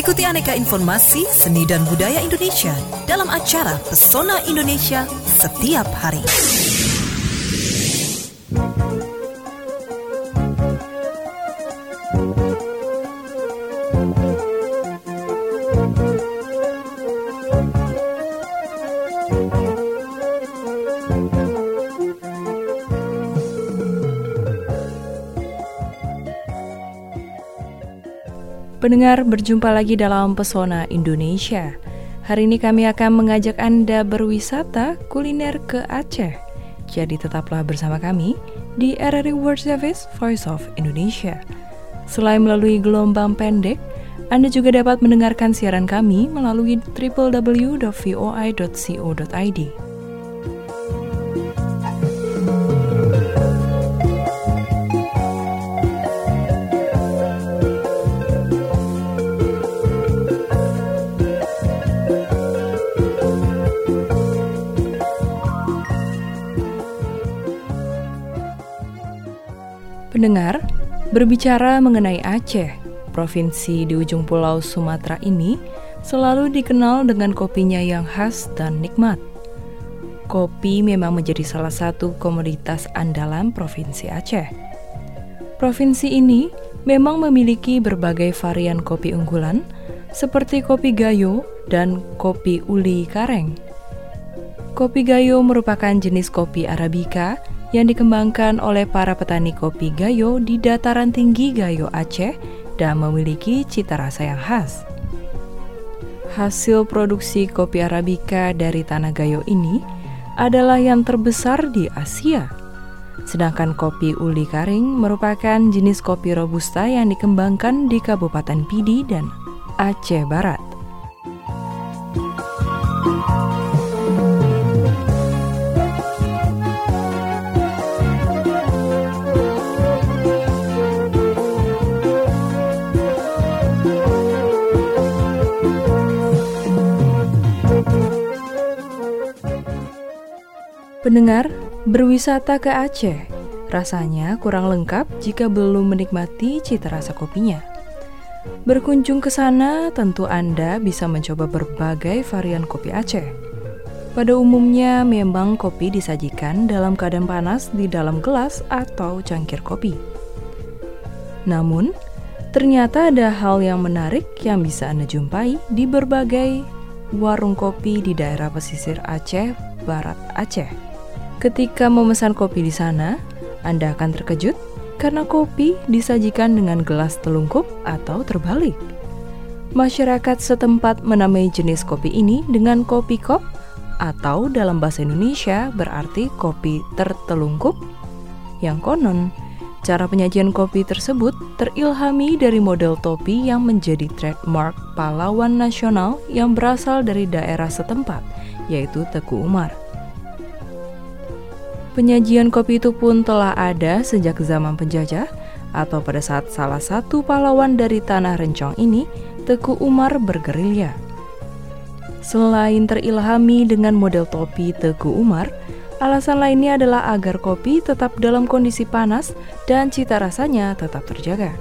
Ikuti aneka informasi seni dan budaya Indonesia dalam acara Pesona Indonesia setiap hari. Pendengar, berjumpa lagi dalam Pesona Indonesia. Hari ini kami akan mengajak Anda berwisata kuliner ke Aceh. Jadi tetaplah bersama kami di RRI World Service Voice of Indonesia. Selain melalui gelombang pendek, Anda juga dapat mendengarkan siaran kami melalui www.voi.co.id. Pendengar, berbicara mengenai Aceh, provinsi di ujung pulau Sumatera ini selalu dikenal dengan kopinya yang khas dan nikmat. Kopi memang menjadi salah satu komoditas andalan Provinsi Aceh. Provinsi ini memang memiliki berbagai varian kopi unggulan seperti kopi gayo dan kopi uli kareng. Kopi gayo merupakan jenis kopi Arabica yang dikembangkan oleh para petani kopi gayo di dataran tinggi Gayo Aceh dan memiliki cita rasa yang khas. Hasil produksi kopi Arabica dari tanah Gayo ini adalah yang terbesar di Asia. Sedangkan kopi uli karing merupakan jenis kopi Robusta yang dikembangkan di Kabupaten Pidi dan Aceh Barat. Pendengar, berwisata ke Aceh rasanya kurang lengkap jika belum menikmati cita rasa kopinya. Berkunjung ke sana, tentu Anda bisa mencoba berbagai varian kopi Aceh. Pada umumnya, memang kopi disajikan dalam keadaan panas di dalam gelas atau cangkir kopi. Namun, ternyata ada hal yang menarik yang bisa Anda jumpai di berbagai warung kopi di daerah pesisir Aceh, Barat Aceh. Ketika memesan kopi di sana, Anda akan terkejut karena kopi disajikan dengan gelas telungkup atau terbalik. Masyarakat setempat menamai jenis kopi ini dengan kopi kop atau dalam bahasa Indonesia berarti kopi tertelungkup. Yang konon, cara penyajian kopi tersebut terilhami dari model topi yang menjadi trademark pahlawan nasional yang berasal dari daerah setempat, yaitu Teku Umar. Penyajian kopi itu pun telah ada sejak zaman penjajah atau pada saat salah satu pahlawan dari tanah Rencong ini, Teku Umar, bergerilya. Selain terilhami dengan model topi Teku Umar, alasan lainnya adalah agar kopi tetap dalam kondisi panas dan cita rasanya tetap terjaga.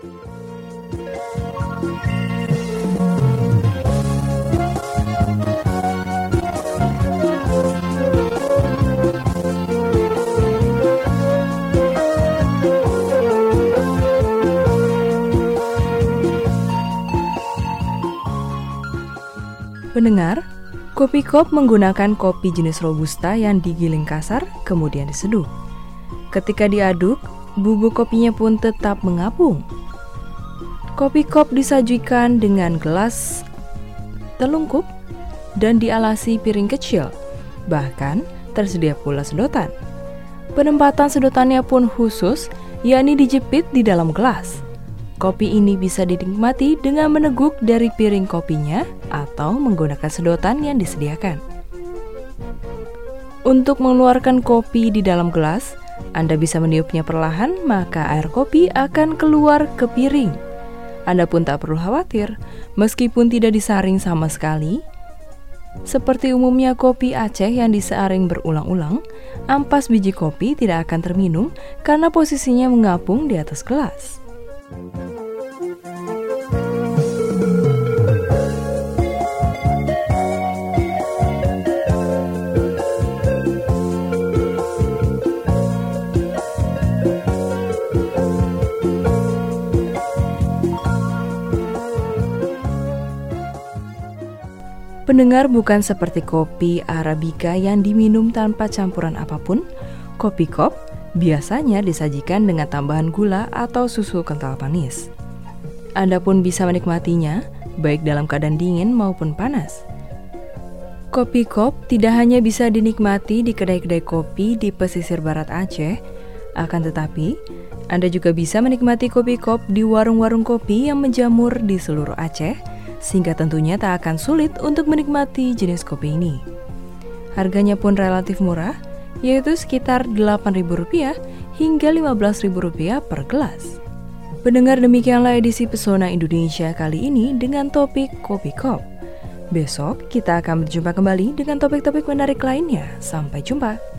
Pendengar, kopi kop menggunakan kopi jenis Robusta yang digiling kasar kemudian diseduh. Ketika diaduk, bubuk kopinya pun tetap mengapung. Kopi kop disajikan dengan gelas telungkup dan dialasi piring kecil. Bahkan tersedia pula sedotan. Penempatan sedotannya pun khusus, yakni dijepit di dalam gelas. Kopi ini bisa dinikmati dengan meneguk dari piring kopinya atau menggunakan sedotan yang disediakan. Untuk mengeluarkan kopi di dalam gelas, Anda bisa meniupnya perlahan, maka air kopi akan keluar ke piring. Anda pun tak perlu khawatir, meskipun tidak disaring sama sekali. Seperti umumnya kopi Aceh yang disaring berulang-ulang, ampas biji kopi tidak akan terminum karena posisinya mengapung di atas gelas. Pendengar, bukan seperti kopi Arabica yang diminum tanpa campuran apapun, kopi kop biasanya disajikan dengan tambahan gula atau susu kental manis. Anda pun bisa menikmatinya, baik dalam keadaan dingin maupun panas. Kopi kop tidak hanya bisa dinikmati di kedai-kedai kopi di pesisir barat Aceh, akan tetapi Anda juga bisa menikmati kopi kop di warung-warung kopi yang menjamur di seluruh Aceh, sehingga tentunya tak akan sulit untuk menikmati jenis kopi ini. Harganya pun relatif murah, yaitu sekitar Rp8.000 hingga Rp15.000 per gelas. Pendengar, demikianlah edisi Pesona Indonesia kali ini dengan topik kopi kop. Besok kita akan berjumpa kembali dengan topik-topik menarik lainnya. Sampai jumpa.